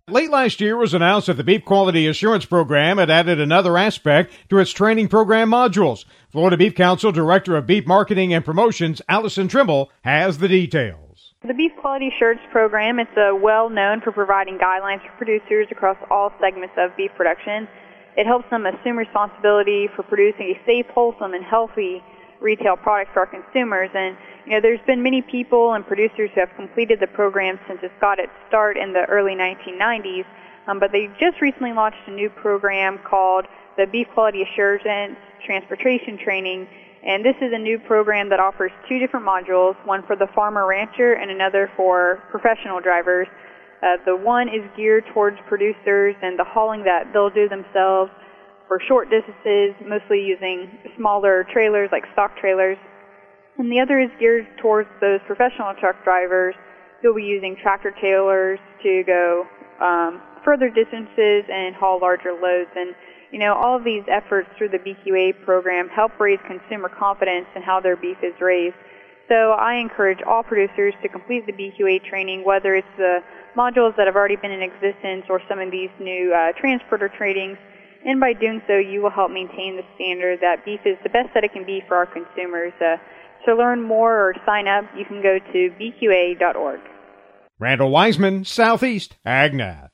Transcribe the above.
Late last year, it was announced that the Beef Quality Assurance Program had added another aspect to its training program modules. Florida Beef Council Director of Beef Marketing and Promotions, Allison Trimble, has the details. The Beef Quality Assurance Program is well known for providing guidelines for producers across all segments of beef production. It helps them assume responsibility for producing a safe, wholesome, and healthy retail product for our consumers. And there's been many people and producers who have completed the program since it's got its start in the early 1990s, but they just recently launched a new program called the Beef Quality Assurance Transportation Training, and this is a new program that offers two different modules, one for the farmer rancher and another for professional drivers. The one is geared towards producers and the hauling that they'll do themselves for short distances, mostly using smaller trailers like stock trailers. And the other is geared towards those professional truck drivers who will be using tractor trailers to go further distances and haul larger loads. And, all of these efforts through the BQA program help raise consumer confidence in how their beef is raised. So I encourage all producers to complete the BQA training, whether it's the modules that have already been in existence or some of these new transporter trainings. And by doing so, you will help maintain the standard that beef is the best that it can be for our consumers. To learn more or sign up, you can go to bqa.org. Randall Wiseman, Southeast AgNet.